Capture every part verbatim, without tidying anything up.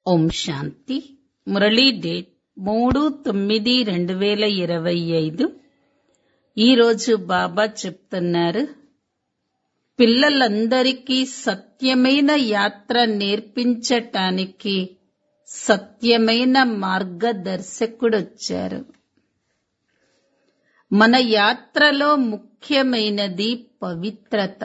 ఓం శాంతి. Murali date మూడు తొమ్మిది రెండు వేల ఇరవై ఐదు. ఈరోజు బాబా చెప్తున్నారు, పిల్లలందరికీ సత్యమైన యాత్ర నేర్పించటానికి సత్యమైన మార్గదర్శకుడొచ్చారు. మన యాత్రలో ముఖ్యమైనది పవిత్రత.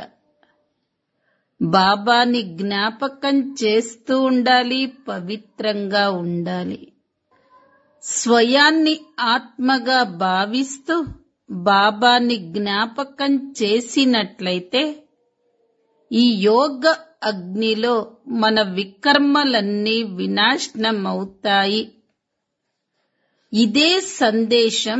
బాబాని జ్ఞాపకం చేస్తూ ఉండాలి, పవిత్రంగా ఉండాలి. స్వయాన్ని ఆత్మగా భావిస్తూ బాబాని జ్ఞాపకం చేసినట్లయితే ఈ యోగ అగ్నిలో మన వికర్మలన్నీ వినాశనమవుతాయి. ఇదే సందేశం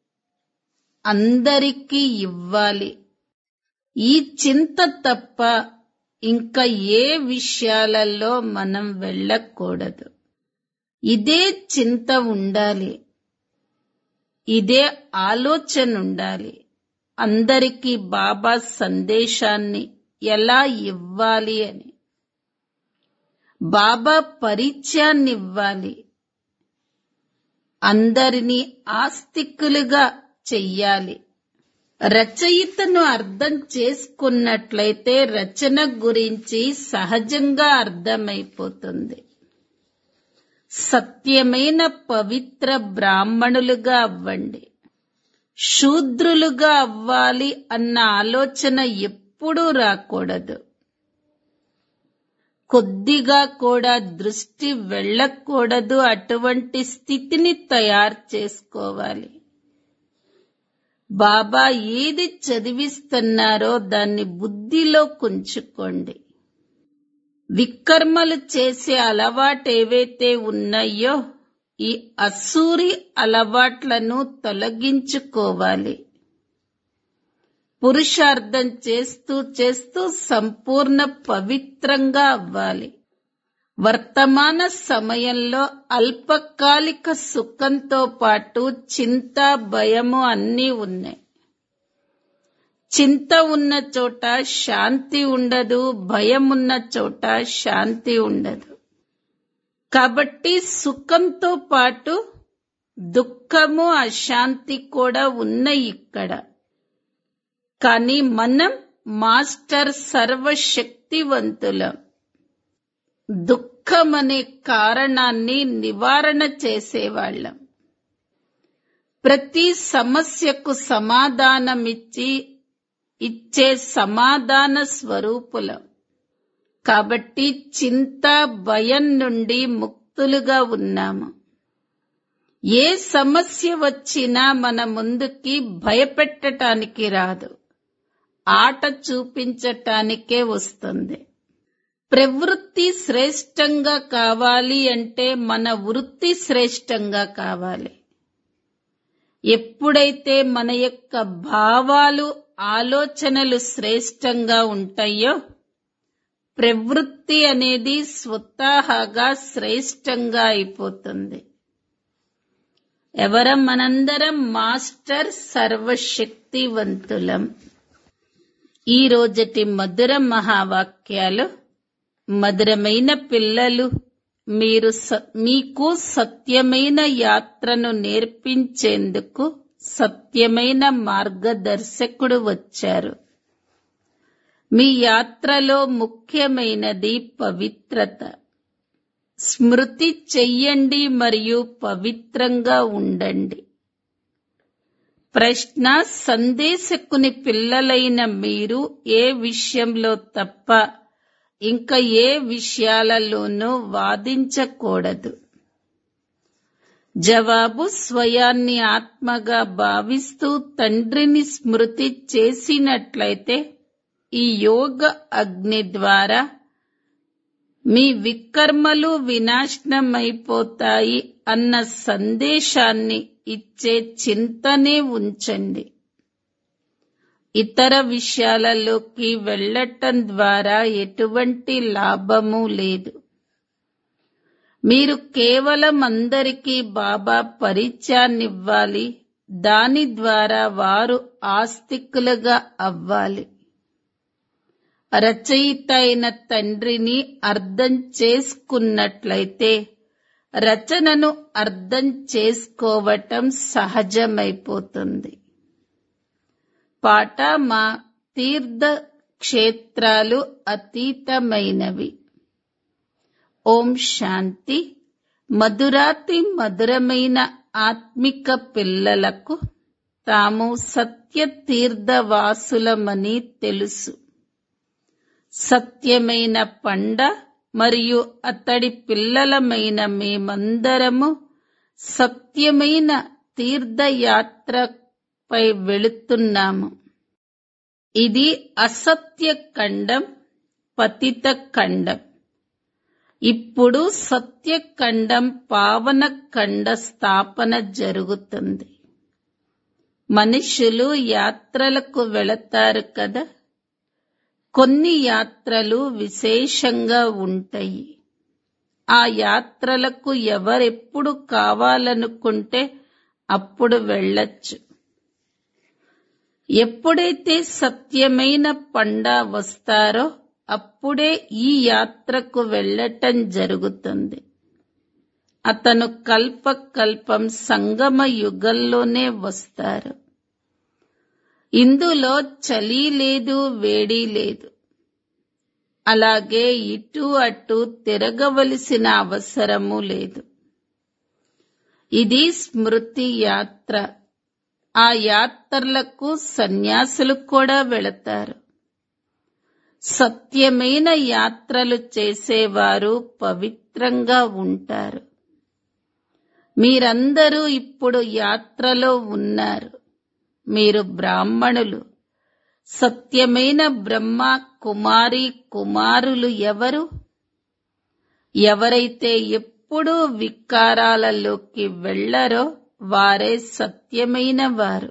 అందరికీ ఇవ్వాలి. ఈ చింత తప్ప ఇంకా ఏ విషయాలలో మనం వెళ్ళకూడదు. ఇదే చింత ఉండాలి, ఇదే ఆలోచన ఉండాలి. అందరికీ బాబా సందేశాన్ని ఎలా ఇవ్వాలి అని, బాబా పరిచయాన్ని ఇవ్వాలి. అందరినీ ఆస్తికులుగా చెయ్యాలి. రచయితను అర్థం చేసుకున్నట్లయితే రచన గురించి సహజంగా అర్థమైపోతుంది. సత్యమైన పవిత్ర బ్రాహ్మణులుగా అవ్వండి. శూద్రులుగా అవ్వాలి అన్న ఆలోచన ఎప్పుడూ రాకూడదు. కొద్దిగా కూడా దృష్టి వెళ్ళకూడదు. అటువంటి స్థితిని తయారు చేసుకోవాలి. బాబా ఏది చదివిస్తున్నారో దాన్ని బుద్ధిలో కుంచుకోండి. వికర్మలు చేసే అలవాటు ఏవైతే ఉన్నాయో ఈ అసూరి అలవాట్లను తొలగించుకోవాలి. పురుషార్థం చేస్తూ చేస్తూ సంపూర్ణ పవిత్రంగా అవ్వాలి. వర్తమాన సమయంలో అల్పకాలిక సుఖంతో పాటు చింత, భయము అన్నీ ఉన్నాయి. చింత ఉన్న చోట శాంతి ఉండదు, భయం ఉన్న చోట శాంతి ఉండదు. కాబట్టి సుఖంతో పాటు దుఃఖము, అశాంతి కూడా ఉన్నాయి ఇక్కడ. కానీ మనం మాస్టర్ సర్వశక్తివంతులం. దుఃఖమనే కారణాన్ని నివారణ చేసేవాళ్ళం. ప్రతి సమస్యకు సమాధానమిచ్చి ఇచ్చే సమాధాన స్వరూపులం. కాబట్టి చింత, భయం నుండి ముక్తులుగా ఉన్నాము. ఏ సమస్య వచ్చినా మన ముందుకి భయపెట్టటానికి రాదు, ఆట చూపించటానికే వస్తుంది. ప్రవృత్తి శ్రేష్టంగా కావాలి అంటే మన వృత్తి శ్రేష్టంగా కావాలి. ఎప్పుడైతే మన యొక్క భావాలు, ఆలోచనలు శ్రేష్టంగా ఉంటాయో ప్రవృత్తి అనేది స్వతహాగా శ్రేష్టంగా అయిపోతుంది. ఎవరం? మనందరం మాస్టర్ సర్వశక్తివంతులం. ఈ రోజటి మధుర మహావాక్యాలు, మధురమైన పిల్లలు, మీరు మీకు సత్యమైన యాత్రను నేర్పించేందుకు సత్యమైన మార్గదర్శకుడు వచ్చారు. మీ యాత్రలో ముఖ్యమైనది పవిత్రత. స్మృతి చెయ్యండి మరియు పవిత్రంగా ఉండండి. ప్రశ్న: సందేశకుని పిల్లలైన మీరు ఏ విషయంలో తప్ప ఇంకా ఏ విషయాలలోనూ వాదించకూడదు. జవాబు: స్వయాన్ని ఆత్మగా భావిస్తూ తండ్రిని స్మృతి చేసినట్లయితే ఈ యోగ అగ్ని ద్వారా మీ వికర్మలు వినాశనమైపోతాయి అన్న సందేశాన్ని ఇచ్చే చింతనే ఉంచండి. ఇతర విషయాలలోకి వెళ్ళటం ద్వారా ఎటువంటి లాభము లేదు. మీరు కేవలం అందరికీ బాబా పరిచయాన్నివ్వాలి. దాని ద్వారా వారు ఆస్తికులుగా అవ్వాలి. రచయిత అయిన తండ్రిని అర్థం చేసుకున్నట్లయితే రచనను అర్థం చేసుకోవటం సహజమైపోతుంది. పాట మా తీర్థ క్షేత్రాలు అతీతమైనవి. ఓం శాంతి. మధురాతి మధురమైన ఆత్మిక పిల్లలకు తాము సత్య తీర్థవాసులమని తెలుసు. సత్యమైన పండ మరియు అతడి పిల్లలమైన మేమందరము సత్యమైన తీర్థయాత్రపై వెళుతున్నాము. ఇది అసత్య ఖండం, పతిత ఖండం. ఇప్పుడు సత్యఖండం పావన ఖండ స్థాపన జరుగుతుంది. మనుషులు యాత్రలకు వెళతారు కదా. కొన్ని యాత్రలు విశేషంగా ఉంటాయి. ఆ యాత్రలకు ఎవరెప్పుడు కావాలనుకుంటే అప్పుడు వెళ్ళొచ్చు. ఎప్పుడైతే సత్యమైన పండా వస్తారో అప్పుడే ఈ యాత్రకు వెళ్ళటం జరుగుతుంది. అతను కల్ప కల్పం సంగమ యుగంలోనే వస్తారు. ఇందులో చలి లేదు, వేడి లేదు. అలాగే ఇటు అటు తిరగవలసిన అవసరము లేదు. ఇది స్మృతి యాత్ర. ఆ యాత్రలకు సన్యాసులు కూడా వెళతారు. సత్యమైన యాత్రలు చేసేవారు పవిత్రంగా ఉంటారు. మీరందరూ ఇప్పుడు యాత్రలో ఉన్నారు. మీరు బ్రాహ్మణులు. సత్యమైన బ్రహ్మ కుమారి కుమారులు ఎవరు? ఎవరైతే ఎప్పుడూ వికారాలలోకి వెళ్లరో వారే సత్యమైన వారు.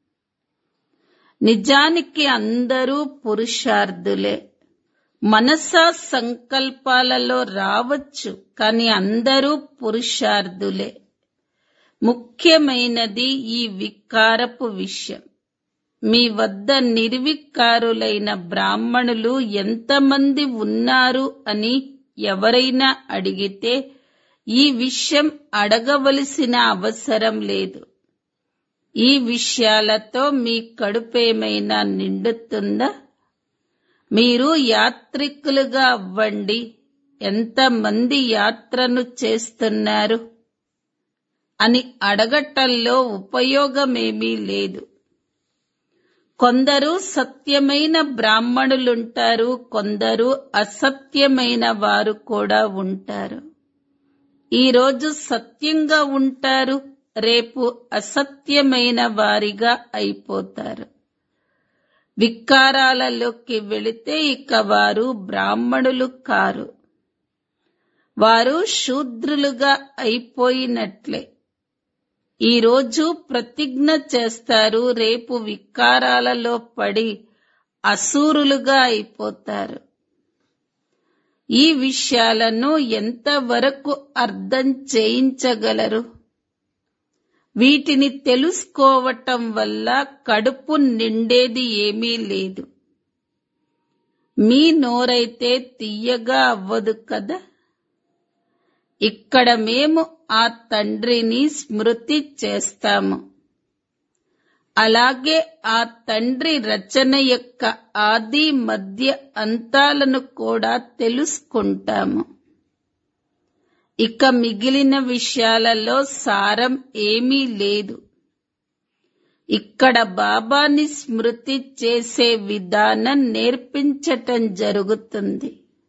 నిజానికి అందరూ పురుషార్థులే. మనసా సంకల్పాలలో రావచ్చు, కానీ అందరూ పురుషార్థులే. ముఖ్యమైనది ఈ వికారపు విషయం. మీ వద్ద నిర్వికారులైన బ్రాహ్మణులు ఎంతమంది ఉన్నారు అని ఎవరైనా అడిగితే ఈ విషయం అడగవలసిన అవసరం లేదు. ఈ విషయాలతో మీ కడుపేమైనా నిండుతుందా? మీరు యాత్రికులుగా అవ్వండి. ఎంతమంది యాత్రను చేస్తున్నారు అని అడగటంలో ఉపయోగమేమీ లేదు. కొందరు సత్యమైన బ్రాహ్మణులుంటారు, కొందరు అసత్యమైన వారు కూడా ఉంటారు. ఈరోజు సత్యంగా ఉంటారు, రేపు అసత్యమైన వారిగా అయిపోతారు. వికారాలలోకి వెళితే ఇక వారు బ్రాహ్మణులు కారు. వారు శూద్రులుగా అయిపోయినట్లే. ఈరోజు ప్రతిజ్ఞ చేస్తారు, రేపు వికారాలలో పడి అసూరులుగా అయిపోతారు. ఈ విషయాలను ఎంతవరకు అర్థం చేయించగలరు? వీటిని తెలుసుకోవటం వల్ల కడుపు నిండేది ఏమీ లేదు. మీ నోరైతే తీయగా అవ్వదు కదా. ఇక్కడ మేము ఆ తండ్రిని స్మృతి చేస్తాము. అలాగే ఆ తండ్రి రచన యొక్క ఆది మధ్య అంతాలను కూడా తెలుసుకుంటాము. ఇక మిగిలిన విషయాలలో సారం ఏమీ లేదు. ఇక్కడ బాబాని స్మృతి చేసే విధానం నేర్పించటం జరుగుతుంది.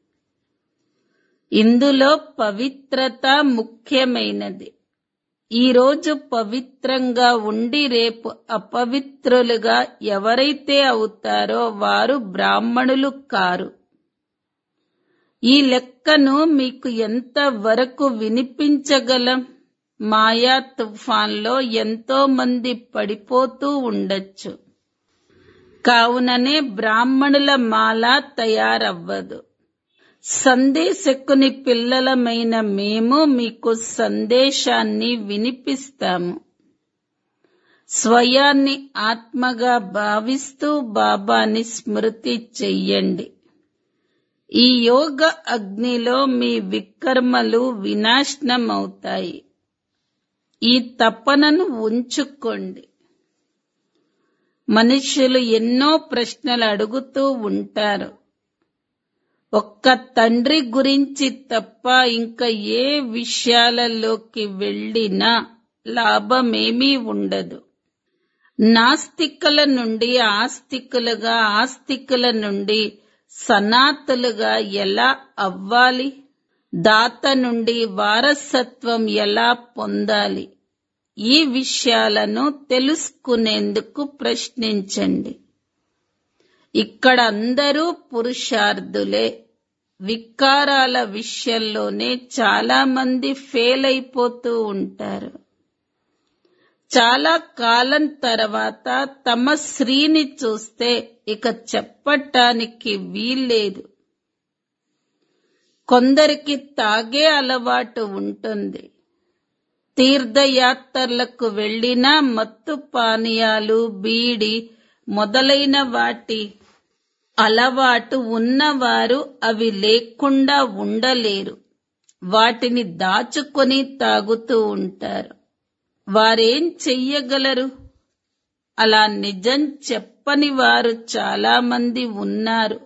ఇందులో పవిత్రత ముఖ్యమైనది. ఈరోజు పవిత్రంగా ఉండి రేపు అపవిత్రులుగా ఎవరైతే అవుతారో వారు బ్రాహ్మణులు కారు. ఈ లెక్కను మీకు ఎంత వరకు వినిపించగలం? మాయా తుఫాన్లో ఎంతో మంది పడిపోతూ ఉండొచ్చు. కావుననే బ్రాహ్మణుల మాల తయారవ్వదు. సందేశకుని పిల్లలమైన మేము మీకు సందేశాన్ని వినిపిస్తాము. స్వయాన్ని ఆత్మగా భావిస్తూ బాబాని స్మృతి చెయ్యండి. ఈ యోగ అగ్నిలో మీ వికర్మలు వినాశనమవుతాయి. ఈ తపనను ఉంచుకోండి. మనుష్యులు ఎన్నో ప్రశ్నలు అడుగుతూ ఉంటారు. ఒక్క తండ్రి గురించి తప్ప ఇంకా ఏ విషయాలలోకి వెళ్ళినా లాభమేమీ ఉండదు. నాస్తికుల నుండి ఆస్తికులుగా, ఆస్తికుల నుండి సనాతులుగా ఎలా అవ్వాలి? దాత నుండి వారసత్వం ఎలా పొందాలి? ఈ విషయాలను తెలుసుకునేందుకు ప్రశ్నించండి. ఇక్కడ అందరూ పురుషార్థులే. వికారాల విషయంలోనే చాలా మంది ఫెయిల్ అయిపోతూ ఉంటారు. చాలా కాలం తర్వాత తమ స్త్రీని చూస్తే ఇక చెప్పటానికి వీల్లేదు. కొందరికి తాగే అలవాటు ఉంటుంది. తీర్థయాత్రలకు వెళ్లినా మత్తు పానీయాలు, బీడి మొదలైన వాటి అలవాటు ఉన్నవారు అవి లేకుండా ఉండలేరు. వాటిని దాచుకొని తాగుతూ ఉంటారు. వారేం చెయ్యగలరు? అలా నిజం చెప్పని వారు చాలా మంది ఉన్నారు.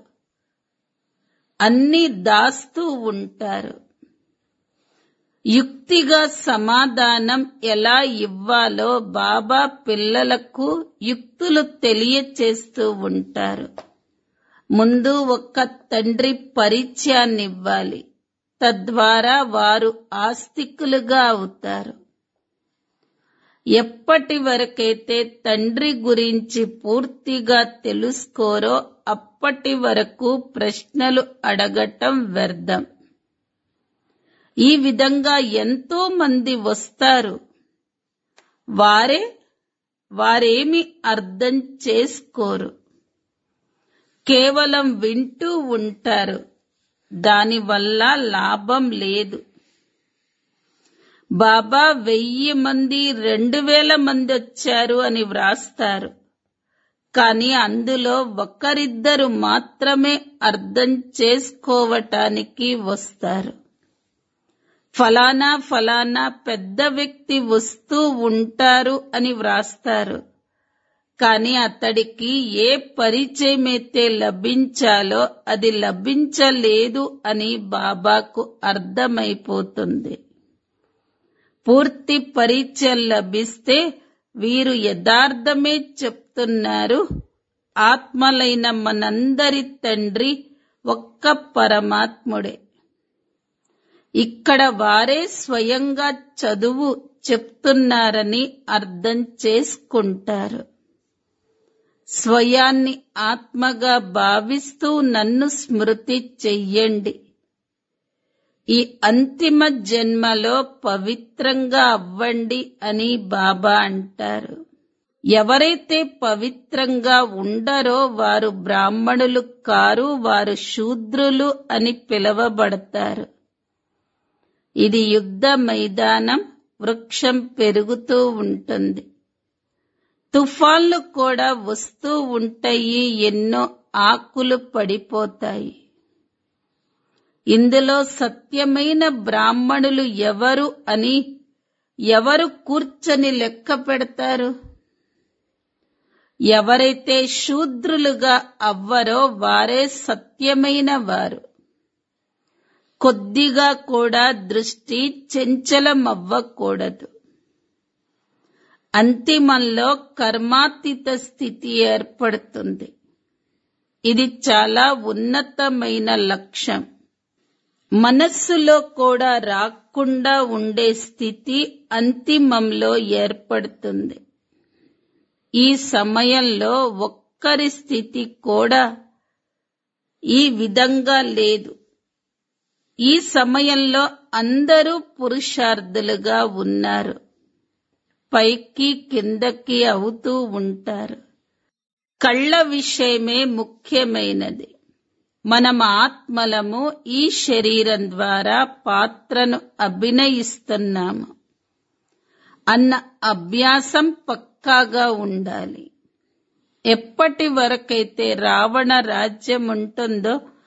అన్నీ దాస్తూ ఉంటారు. యుక్తిగా సమాధానం ఎలా ఇవ్వాలో బాబా పిల్లలకు యుక్తులు తెలియచేస్తూ ఉంటారు. ముందు ఒక్క తండ్రి పరిచయాన్నివ్వాలి. తద్వారా వారు ఆస్తికులుగా అవుతారు. ఎప్పటి వరకైతే తండ్రి గురించి పూర్తిగా తెలుసుకోరో అప్పటి వరకు ప్రశ్నలు అడగటం వ్యర్థం. ఈ విధంగా ఎంతో మంది వస్తారు. వారే వారేమి అర్థం చేసుకోరు. కేవలం వింటూ ఉంటారు. దానివల్ల లాభం లేదు. బాబా వెయ్యి మంది రెండు వేల మంది వచ్చారు అని వ్రాస్తారు. కానీ అందులో ఒకరిద్దరు మాత్రమే అర్థం చేసుకోవటానికి వస్తారు. ఫలానా ఫలానా పెద్ద వ్యక్తి వస్తూ ఉంటారు అని వ్రాస్తారు. కానీ అతడికి ఏ పరిచయమైతే లభించాలో అది లభించలేదు అని బాబాకు అర్థమైపోతుంది. పూర్తి పరిచయం లభిస్తే వీరు యథార్థమే చెప్తున్నారు. ఆత్మలైన మనందరి తండ్రి ఒక్క పరమాత్ముడే. ఇక్కడ వారే స్వయంగా చదువు చెప్తున్నారని అర్థం చేసుకుంటారు. స్వయాన్ని ఆత్మగా భావిస్తూ నన్ను స్మృతి చెయ్యండి. ఈ అంతిమ జన్మలో పవిత్రంగా అవ్వండి అని బాబా అంటారు. ఎవరైతే పవిత్రంగా ఉండరో వారు బ్రాహ్మణులు కారు, వారు శూద్రులు అని పిలువబడతారు. ఇది యుద్ధ మైదానం. వృక్షం పెరుగుతూ ఉంటుంది. తుఫాన్లు కూడా వస్తూ ఉంటాయి. ఎన్నో ఆకులు పడిపోతాయి. ఇందులో సత్యమైన బ్రాహ్మణులు ఎవరు అని ఎవరు కూర్చొని లెక్క పెడతారు? ఎవరైతే శూద్రులుగా అవ్వరో వారే సత్యమైన వారు. కొద్దిగా కూడా దృష్టి చంచలమవ్వకూడదు. అంతిమంలో కర్మాతీత స్థితి ఏర్పడుతుంది. ఇది చాలా ఉన్నతమైన లక్ష్యం. మనస్సులో కూడా రాకుండా ఉండే స్థితి అంతిమంలో ఏర్పడుతుంది. ఈ సమయంలో ఒక్కరి స్థితి కూడా ఈ విధంగా లేదు. ఈ సమయంలో అందరూ పురుషార్థులుగా ఉన్నారు. పైకి కిందకి అవుతూ ఉంటారు. కళ్ళ విషయమే ముఖ్యమైనది. మనం ఆత్మలము ఈ శరీరం ద్వారా పాత్రను అభినయిస్తున్నాము అన్న అభ్యాసం పక్కాగా ఉండాలి. ఎప్పటి వరకైతే రావణ రాజ్యం ఉంటుందో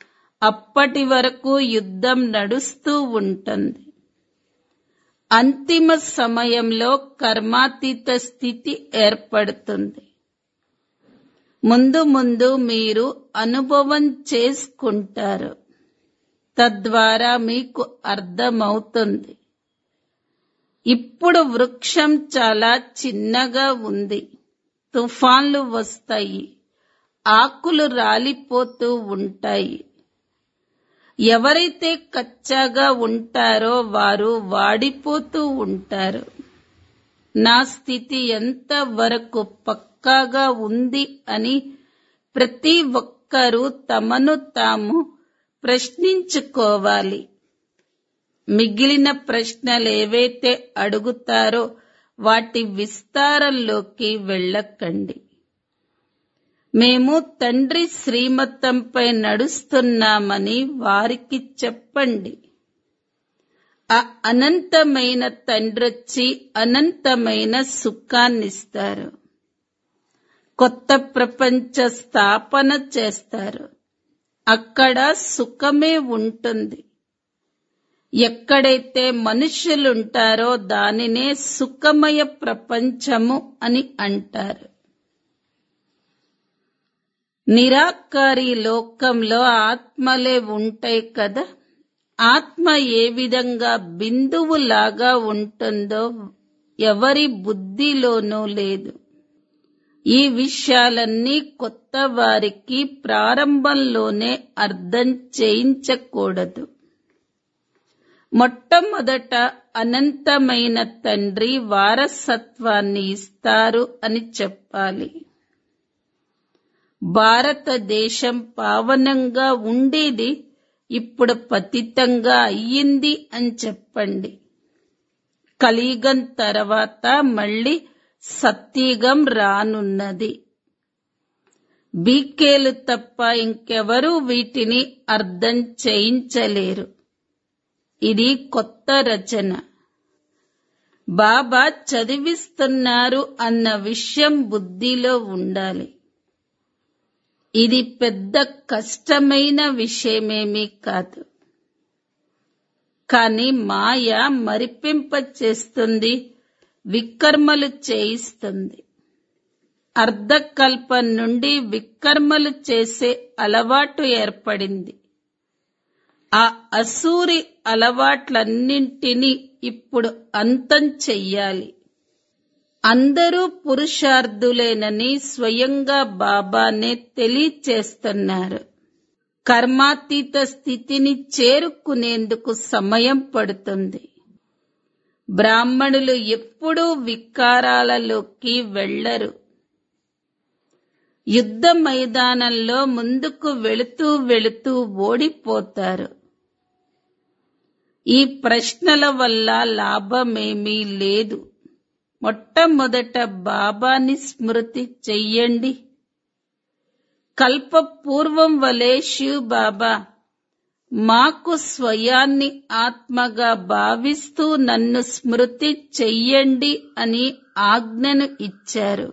అప్పటి వరకు యుద్ధం నడుస్తూ ఉంటుంది. అంతిమ సమయంలో కర్మాతీత స్థితి ఏర్పడుతుంది. ముందు ముందు మీరు అనుభవం చేసుకుంటారు. తద్వారా మీకు అర్థమవుతుంది. ఇప్పుడు వృక్షం చాలా చిన్నగా ఉంది. తుఫాన్లు వస్తాయి, ఆకులు రాలిపోతూ ఉంటాయి. ఎవరైతే కచ్చాగా ఉంటారో వారు వాడిపోతూ ఉంటారు. నా స్థితి ఎంత వరకు పక్కాగా ఉంది అని ప్రతి ఒక్కరూ తమను తాము ప్రశ్నించుకోవాలి. మిగిలిన ప్రశ్నలు ఏవైతే అడుగుతారో వాటి విస్తారంలోకి వెళ్ళకండి. మేము తండ్రి శ్రీమతంపై నడుస్తున్నామని వారికి చెప్పండి. ఆ అనంతమైన తండ్రొచ్చి అనంతమైన సుఖాన్నిస్తారు. కొత్త ప్రపంచ స్థాపన చేస్తారు. అక్కడ సుఖమే ఉంటుంది. ఎక్కడైతే మనుష్యులుంటారో దానినే సుఖమయ ప్రపంచము అని అంటారు. నిరాకారి లోకంలో ఆత్మలే ఉంటాయి కదా. ఆత్మ ఏ విధంగా బిందువులాగా ఉంటుందో ఎవరి బుద్ధిలోనూ లేదు. ఈ విషయాలన్నీ కొత్త వారికి ప్రారంభంలోనే అర్థం చేయించకూడదు. మొట్టమొదట అనంతమైన తండ్రి వారసత్వాన్ని ఇస్తారు అని చెప్పాలి. భారతదేశం పావనంగా ఉండేది ఇప్పుడు పతితంగా అయ్యింది అని చెప్పండి. కలియుగం తర్వాత మళ్ళీ సత్యుగం రానున్నది. బీకేలు తప్ప ఇంకెవరూ వీటిని అర్థం చేయించలేరు. ఇది కొత్త రచన. బాబా చదివిస్తున్నారు అన్న విషయం బుద్ధిలో ఉండాలి. ఇది పెద్ద కష్టమైన విషయమేమీ కాదు. కానీ మాయ మరిపింప చేస్తుంది, వికర్మలు చేయిస్తుంది. అర్ధకల్పం నుండి వికర్మలు చేసే అలవాటు ఏర్పడింది. ఆ అసూరి అలవాట్లన్నింటినీ ఇప్పుడు అంతం చెయ్యాలి. అందరూ పురుషార్థులేనని స్వయంగా బాబానే తెలియచేస్తున్నారు. కర్మాతీత స్థితిని చేరుకునేందుకు సమయం పడుతుంది. బ్రాహ్మణులు ఎప్పుడూ వికారాలలోకి వెళ్లరు. యుద్ధ మైదానంలో ముందుకు వెళుతూ వెళుతూ ఓడిపోతారు. ఈ ప్రశ్నల వల్ల లాభమేమీ లేదు. మొట్టమొదట బాబాని స్మృతి చెయ్యండి. కల్పపూర్వం వలె శివ్ బాబా మాకు స్వయాన్ని ఆత్మగా భావిస్తూ నన్ను స్మృతి చెయ్యండి అని ఆజ్ఞను ఇచ్చారు.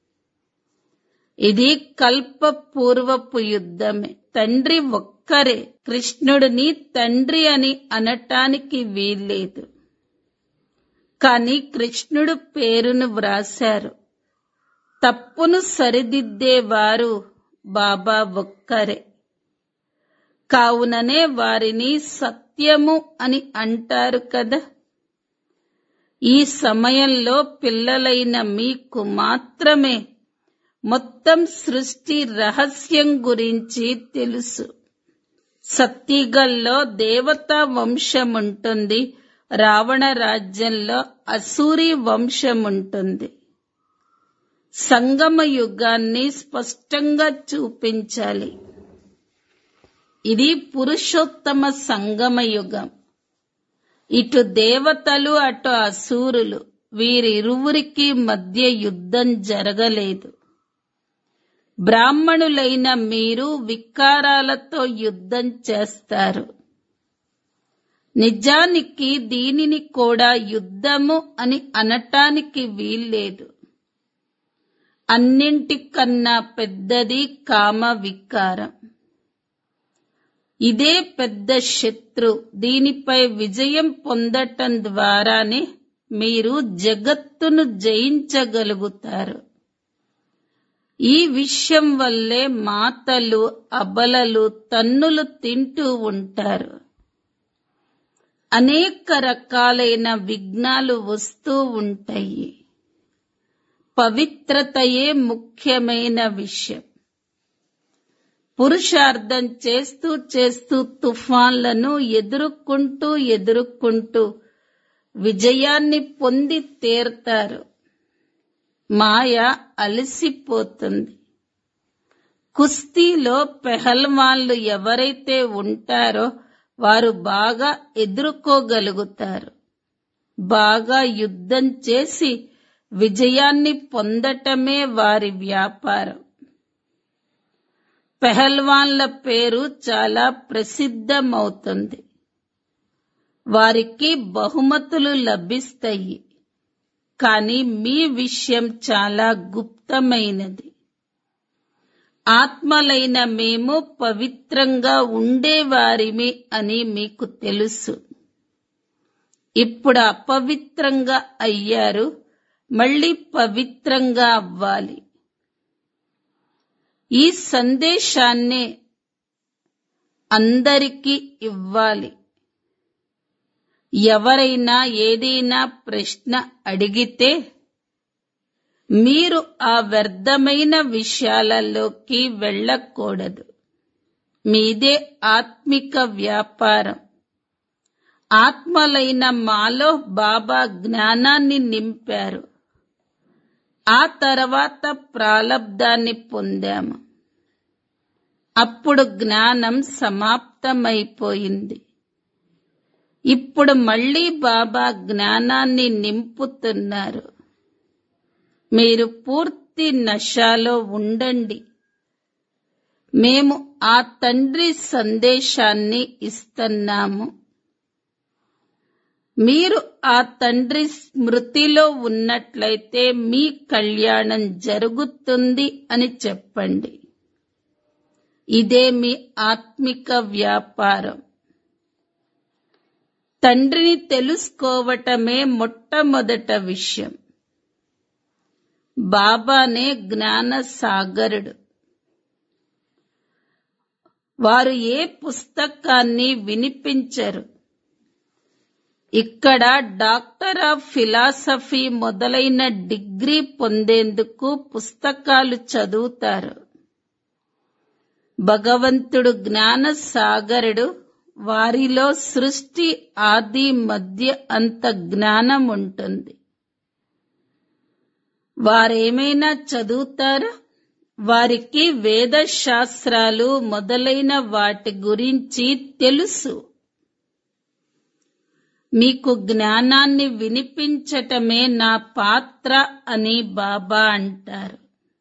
ఇది కల్పపూర్వపు యుద్ధమే. తండ్రి ఒక్కరే. కృష్ణుడిని తండ్రి అని అనటానికి వీల్లేదు. కాని కృష్ణుడు పేరును వ్రాశారు. తప్పును సరిదిద్దేవారు బాబా ఒక్కరే. కావుననే వారిని సత్యము అని అంటారు కదా. ఈ సమయంలో పిల్లలైన మీకు మాత్రమే మొత్తం సృష్టి రహస్యం గురించి తెలుసు. సత్యుగంలో దేవతా వంశముంటుంది, రావణ రాజ్యంలో అసూరి వంశముంటుంది. సంగమ యుగాన్ని స్పష్టంగా చూపించాలి. ఇది పురుషోత్తమ సంగమ యుగం. ఇటు దేవతలు అటు అసూరులు, వీరిరువురికి మధ్య యుద్ధం జరగలేదు. బ్రాహ్మణులైన మీరు వికారాలతో యుద్ధం చేస్తారు. నిజానికి దీనిని కూడా యుద్ధము అని అనటానికి వీల్లేదు. అన్నింటికన్నా పెద్దది కామ వికారం. ఇదే పెద్ద శత్రు. దీనిపై విజయం పొందటం ద్వారానే మీరు జగత్తును జయించగలుగుతారు. ఈ విషయం వల్లే మాతలు అబలలు తన్నులు తింటూ ఉంటారు. అనేక రకాలైన విఘ్నాలు వస్తూ ఉంటాయి. పవిత్రతయే ముఖ్యమైన విషయం. పురుషార్థం చేస్తూ చేస్తూ తుఫాన్లను ఎదుర్కొంటూ ఎదుర్కొంటూ విజయాన్ని పొంది తీర్తారు. మాయ అలసిపోతుంది. కుస్తీలో పెహల్వాన్లు ఎవరైతే ఉంటారో వారు బాగా ఎదుర్కోగలుగుతారు. బాగా యుద్ధం చేసి విజయాన్ని పొందటమే వారి వ్యాపారం. పెహల్వాన్ల పేరు చాలా ప్రసిద్ధమవుతుంది. వారికి బహుమతులు లభిస్తాయి. కానీ మీ విషయం చాలా గుప్తమైనది. ఆత్మలైన మేము పవిత్రంగా ఉండేవారిమి అని మీకు తెలుసు. ఇప్పుడు అపవిత్రంగా అయ్యారు. మళ్ళీ పవిత్రంగా అవ్వాలి. ఈ సందేశాన్ని అందరికీ ఇవ్వాలి. ఎవరైనా ఏదైనా ప్రశ్న అడిగితే మీరు ఆ వ్యర్థమైన విషయాలలోకి వెళ్ళకూడదు. మీదే ఆత్మిక వ్యాపారం. ఆత్మలైన మాలో బాబా జ్ఞానాన్ని నింపారు. ఆ తర్వాత ప్రాలబ్ధాన్ని పొందాము. అప్పుడు జ్ఞానం సమాప్తమైపోయింది. ఇప్పుడు మళ్ళీ బాబా జ్ఞానాన్ని నింపుతున్నారు. మీరు పూర్తి నశాలో ఉండండి. మేము ఆ తండ్రి సందేశాన్ని ఇస్తున్నాము. మీరు ఆ తండ్రి స్మృతిలో ఉన్నట్లయితే మీ కళ్యాణం జరుగుతుంది అని చెప్పండి. ఇదే మీ ఆత్మిక వ్యాపారం. తండ్రిని తెలుసుకోవటమే మొట్టమొదట విషయం. బాబానే జ్ఞాన సాగరుడు. వారు ఏ పుస్తకాన్ని వినిపించరు. ఇక్కడ డాక్టర్ ఆఫ్ ఫిలాసఫీ మొదలైన డిగ్రీ పొందేందుకు పుస్తకాలు చదువుతారు. భగవంతుడు జ్ఞాన సాగరుడు. వారిలో సృష్టి ఆది మధ్య అంత జ్ఞానం ఉంటుంది. వారేమైనా చదువుతారా? వారికి వేద శాస్త్రాలు మొదలైన వాటి గురించి తెలుసు. మీకు జ్ఞానాన్ని వినిపించటమే నా పాత్ర అని బాబా అంటారు.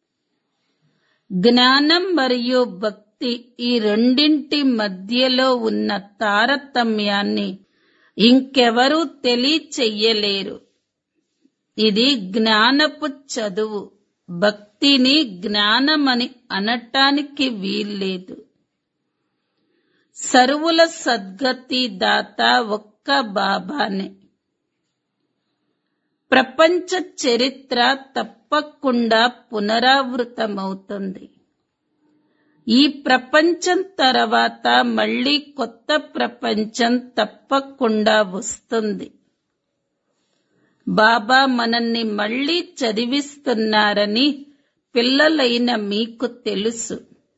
జ్ఞానం మరియు భక్తి ఈ రెండింటి మధ్యలో ఉన్న తారతమ్యాన్ని ఇంకెవరూ తెలియచెయ్యలేరు. ఇది జ్ఞానపు చదువు. భక్తిని జ్ఞానమని అనటానికి వీల్లేదు. సర్వుల సద్గతి దాత ఒక్క బాబానే. ప్రపంచ చరిత్ర తప్పకుండా పునరావృతమవుతుంది. ఈ ప్రపంచం తర్వాత మళ్ళీ కొత్త ప్రపంచం తప్పకుండా వస్తుంది. బాబా మనల్ని మళ్ళీ చదివిస్తున్నారని పిల్లలైన మీకు తెలుసు.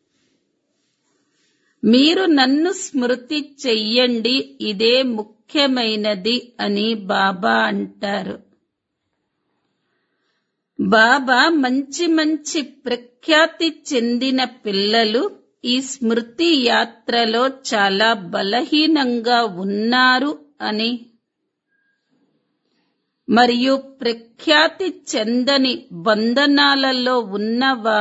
మీరు నన్ను స్మృతి చెయ్యండి, ఇదే ముఖ్యమైనది అని బాబా అంటారు. బాబా మంచి మంచి ప్రఖ్యాతి చెందిన పిల్లలు ఈ స్మృతి యాత్రలో చాలా బలహీనంగా ఉన్నారు అని మరియు ప్రఖ్యాతి చెందని బంధనాలలో ఉన్నవా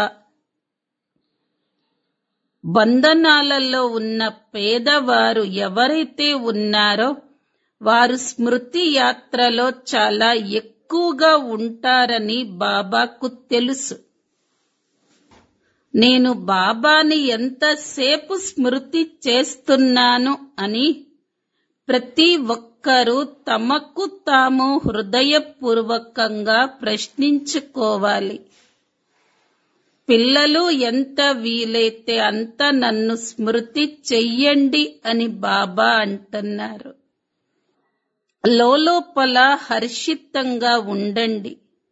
బంధనాలలో ఉన్న పేదవారు ఎవరైతే ఉన్నారో వారు స్మృతి యాత్రలో చాలా ఎక్కువగా ఉంటారని బాబాకు తెలుసు. నేను బాబాని ఎంతసేపు స్మృతి చేస్తున్నాను అని ప్రతి ఒక్కరూ తమకు తాము హృదయపూర్వకంగా ప్రశ్నించుకోవాలి. పిల్లలు ఎంత వీలైతే అంత నన్ను స్మృతి చెయ్యండి అని బాబా అంటున్నారు. లోలోపల హర్షితంగా ఉండండి.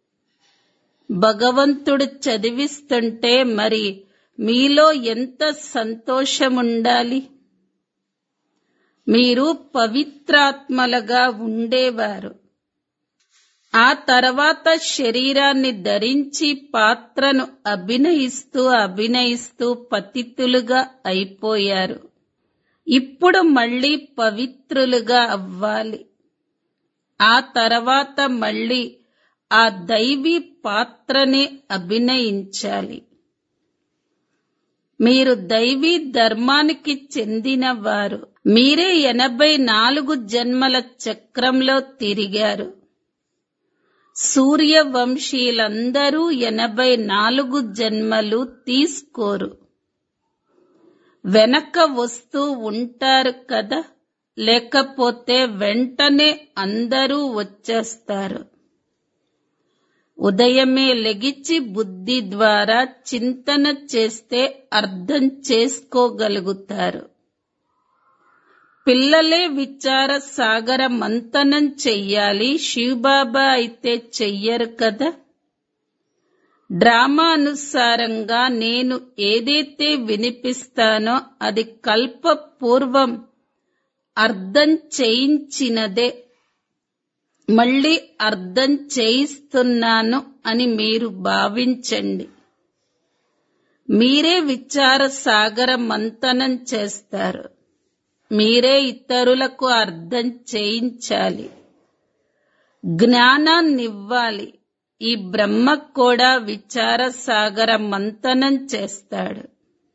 భగవంతుడు చదివిస్తుంటే మరి మీలో ఎంత సంతోషముండాలి. మీరు పవిత్రాత్మలుగా ఉండేవారు. ఆ తర్వాత శరీరాన్ని ధరించి పాత్రను అభినయిస్తూ అభినయిస్తూ పతితులుగా అయిపోయారు. ఇప్పుడు మళ్ళీ పవిత్రులుగా అవ్వాలి. ఆ తర్వాత మళ్ళీ ఆ దైవీ పాత్రనే అభినయించాలి. మీరు దైవీ ధర్మానికి చెందినవారు. మీరే ఎనభై నాలుగు జన్మల చక్రంలో తిరిగారు. సూర్యవంశీయులందరూ ఎనభై నాలుగు జన్మలు తీసుకోరు. వెనక వస్తూ ఉంటారు కదా, లేకపోతే వెంటనే అందరూ వచ్చేస్తారు. ఉదయమే లెగిచి బుద్ధి ద్వారా చింతన చేస్తే అర్థం చేసుకోగలుగుతారు. పిల్లలే విచార సాగర మంతనం చెయ్యాలి. శివబాబా అయితే చెయ్యరు కదా. డ్రామా అనుసారంగా నేను ఏదైతే వినిపిస్తానో అది కల్పపూర్వం అర్థం చేయించినదే మళ్ళీ అర్థం చేయిస్తున్నాను అని మీరు భావించండి. మీరే విచార సాగర మంతనం చేస్తారు. మీరే ఇతరులకు అర్థం చేయించాలి, జ్ఞానాన్నివ్వాలి. ఈ బ్రహ్మ కూడా విచార సాగర మంతనం చేస్తాడు.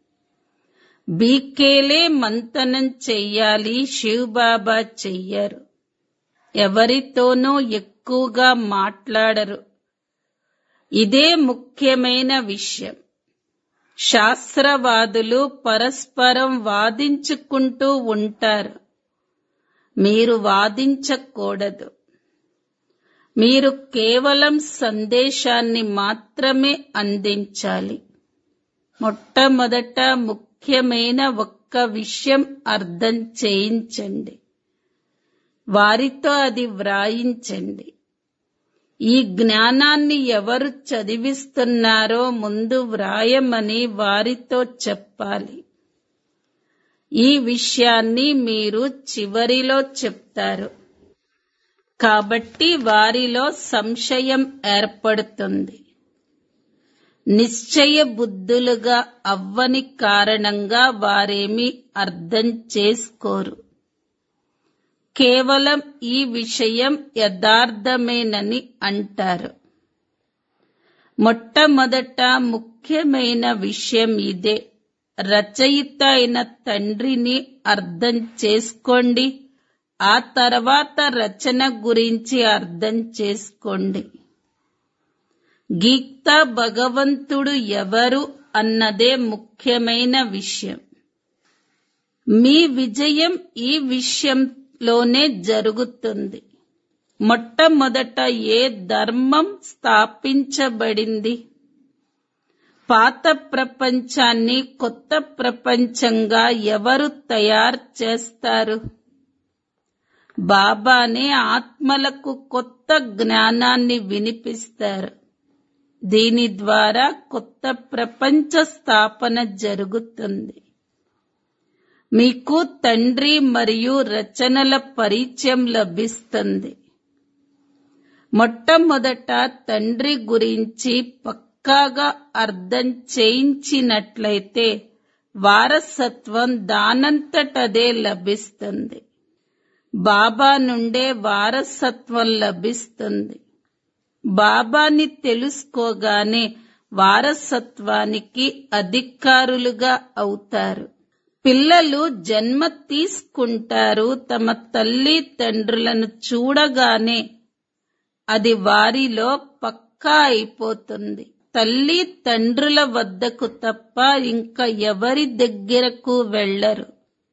బీకేలే మంతనం చెయ్యాలి, శివబాబా చెయ్యరు. ఎవరితోనూ ఎక్కువగా మాట్లాడరు. ఇదే ముఖ్యమైన విషయం. శాస్త్రవాదులు పరస్పరం వాదించుకుంటూ ఉంటారు. మీరు వాదించకూడదు. మీరు కేవలం సందేశాన్ని మాత్రమే అందించాలి. మొట్టమొదట ముఖ్యమైన ఒక్క విషయం అర్థం చేయించండి. వారితో అది వ్రాయించండి. ఈ జ్ఞానాన్ని ఎవరు చదివిస్తున్నారో ముందు వ్రాయమని వారితో చెప్పాలి. ఈ విషయాన్ని మీరు చివరిలో చెప్తారు. కాబట్టి వారిలో సంశయం ఏర్పడుతుంది. నిశ్చయ బుద్ధులుగా అవ్వని కారణంగా వారేమీ అర్థం చేసుకోరు. కేవలం ఈ విషయం యథార్థమేనని అంటారు. మొట్టమొదట ముఖ్యమైన విషయం ఇదే. రచయిత అయిన తండ్రిని అర్థం చేసుకోండి. ఆ తర్వాత రచన గురించి అర్థం చేసుకోండి. గీతా భగవంతుడు ఎవరు అన్నదే ముఖ్యమైన విషయం. మీ విజయం ఈ విషయం లోనే జరుగుతుంది. మొట్టమొదట ఏ ధర్మం స్థాపించబడింది? పాత ప్రపంచాన్ని కొత్త ప్రపంచంగా ఎవరు తయారు చేస్తారు? బాబానే ఆత్మలకు కొత్త జ్ఞానాన్ని వినిపిస్తారు. దీని ద్వారా కొత్త ప్రపంచ స్థాపన జరుగుతుంది. మీకు తండ్రి మరియు రచనల పరిచయం లభిస్తుంది. మొట్టమొదట తండ్రి గురించి పక్కాగా అర్థం చేయించినట్లయితే వారసత్వం దానంతటదే లభిస్తుంది. బాబా నుండే వారసత్వం లభిస్తుంది. బాబాని తెలుసుకోగానే వారసత్వానికి అధికారులుగా అవుతారు. పిల్లలు జన్మ తీసుకుంటారు. తమ తల్లి తండ్రులను చూడగానే అది వారిలో పక్కా అయిపోతుంది. తల్లి తండ్రుల వద్దకు తప్ప ఇంకా ఎవరి దగ్గరకు వెళ్ళరు.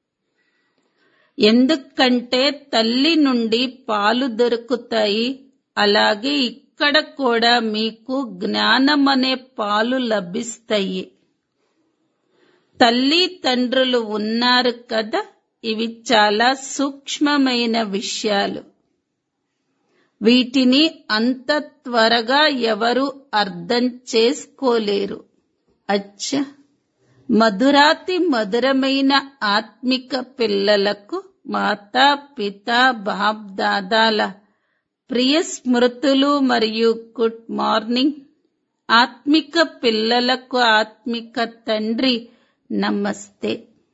ఎందుకంటే తల్లి నుండి పాలు దొరుకుతాయి. అలాగే ఇక్కడ కూడా మీకు జ్ఞానమనే పాలు లభిస్తాయి. తల్లి తండ్రులు ఉన్నారు కదా, ఇవి చాలా సూక్ష్మమైన విషయాలు. వీటిని అంత త్వరగా ఎవరు అర్థం చేసుకోలేరు. అచ్చా, మధురాతి మధురమైన ఆత్మిక పిల్లలకు మాతా పిత బాప్ దాదాల ప్రియ స్మృతులు మరియు గుడ్ మార్నింగ్. ఆత్మిక పిల్లలకు ఆత్మిక తండ్రి నమస్తే.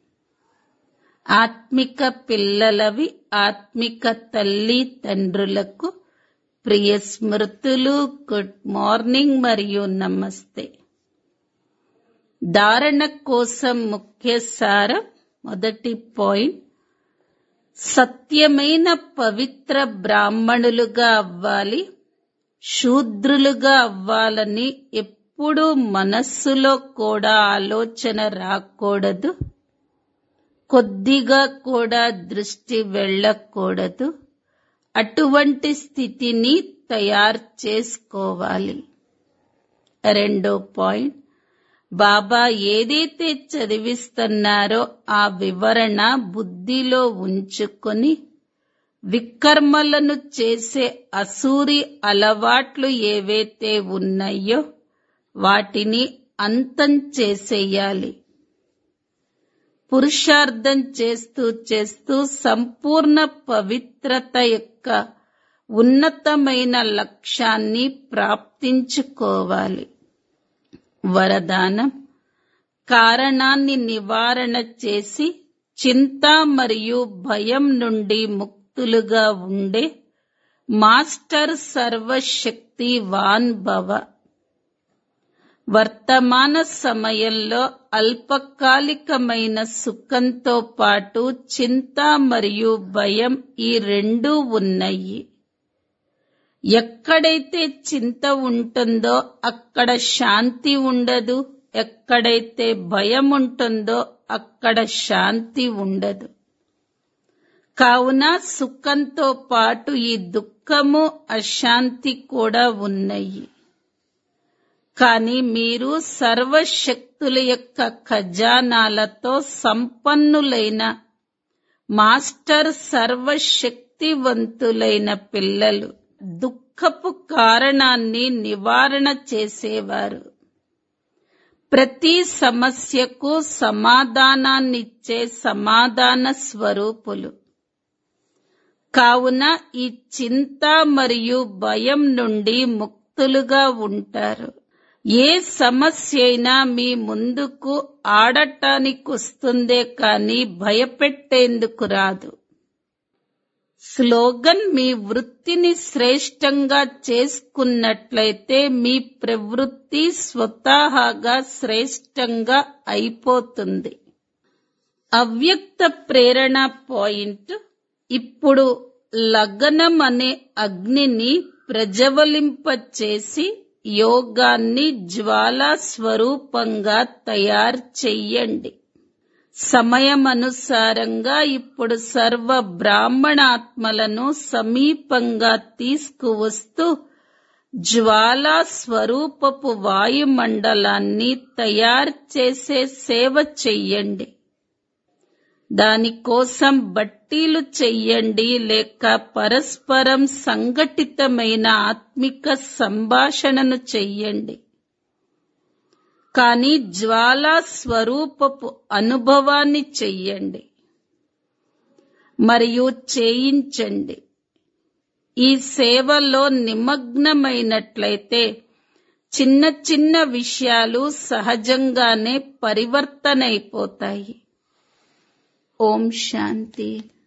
ఆత్మిక పిల్లలవి ఆత్మిక తల్లి తండ్రులకు ప్రియ స్మృతులు, గుడ్ మార్నింగ్ మరియు నమస్తే. ధారణ కోసం ముఖ్య సారం. మొదటి పాయింట్, సత్యమైన పవిత్ర బ్రాహ్మణులుగా అవ్వాలి. శూద్రులుగా అవ్వాలని ఎప్పుడూ మనస్సులో కూడా ఆలోచన రాకూడదు. కొద్దిగా కూడా దృష్టి వెళ్ళకూడదు. అటువంటి స్థితిని తయారు చేసుకోవాలి. రెండో పాయింట్, బాబా ఏదైతే చదివిస్తున్నారో ఆ వివరణ బుద్ధిలో ఉంచుకొని వికర్మలను చేసే అసూరి అలవాట్లు ఏవైతే ఉన్నాయో వాటిని అంతం చేసేయాలి. పురుషార్థం చేస్తూ చేస్తూ సంపూర్ణ పవిత్రత యొక్క ఉన్నతమైన లక్ష్యాన్ని ప్రాప్తించుకోవాలి. వరదానం, కారణాన్ని నివారణ చేసి చింత మరియు భయం నుండి ముక్తులుగా ఉండే మాస్టర్ సర్వశక్తివాన్ భవ. వర్తమాన సమయంలో అల్పకాలికమైన సుఖంతో పాటు చింత మరియు భయం ఈ రెండూ ఉన్నాయి. ఎక్కడైతే చింత ఉంటుందో అక్కడ శాంతి ఉండదు. ఎక్కడైతే భయం ఉంటుందో అక్కడ శాంతి ఉండదు. కావున సుఖంతో పాటు ఈ దుఃఖము, అశాంతి కూడా ఉన్నాయి. కానీ మీరు సర్వశక్తుల యొక్క ఖజానాలతో సంపన్నులైన మాస్టర్ సర్వశక్తివంతులైన పిల్లలు. దుఃఖపు కారణాన్ని నివారణ చేసేవారు. ప్రతి సమస్యకు సమాధానాన్నిచ్చే సమాధాన స్వరూపులు. కావున ఈ చింత మరియు భయం నుండి ముక్తులుగా ఉంటారు. ఏ సమస్య అయినా మీ ముందుకు ఆడటానికొస్తుందే కానీ భయపెట్టేందుకు రాదు. స్లోగన్, మీ వృత్తిని శ్రేష్టంగా చేసుకున్నట్లయితే మీ ప్రవృత్తి స్వతహాగా శ్రేష్టంగా అయిపోతుంది. అవ్యక్త ప్రేరణ పాయింట్. ఇప్పుడు లగ్నం అనే అగ్నిని ప్రజ్వలింపచేసి యోగాన్ని జ్వాలా స్వరూపంగా తయారు చెయ్యండి. సమయమనుసారంగా ఇప్పుడు సర్వ బ్రాహ్మణాత్మలను సమీపంగా తీసుకువస్తూ జ్వాలా స్వరూపపు వాయుమండలాన్ని తయారు చేసే సేవ చెయ్యండి. దానికోసం బట్టీలు చెయ్యండి లేక పరస్పరం సంఘటితమైన ఆత్మిక సంభాషణను చెయ్యండి. కానీ జ్వాలా స్వరూపపు అనుభవాన్ని చెయ్యండి మరియు చేయించండి. ఈ సేవలో నిమగ్నమైనట్లయితే చిన్న చిన్న విషయాలు సహజంగానే పరివర్తనైపోతాయి. ఓం శాంతి.